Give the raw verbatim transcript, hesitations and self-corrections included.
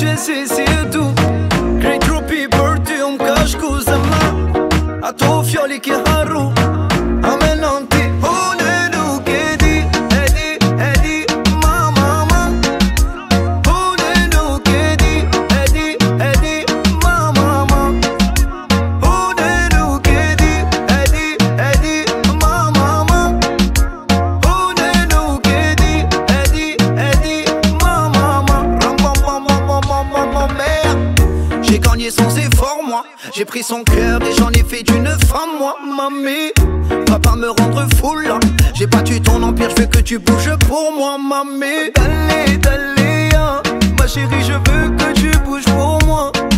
c'est c'est tout. Great Rupi Birthday um casco zama. A to fioli che haru. A menanti Hunenu kedi Edi Edi mama ma. Hunenu kedi Edi Edi mama ma. Hunenu kedi Edi Edi mama ma. Hunenu kedi Edi Edi mama ma. Ram bam bam bam bam bam bam bam mère. J'ai gagné sans effort moi. J'ai pris son cœur et j'en ai fait d'une femme moi, mamie. Va pas me rendre fou là. J'ai battu ton empire, je veux que tu bouges pour moi, mamie. Dale, dale, hein. Ma chérie, je veux que tu bouges pour moi.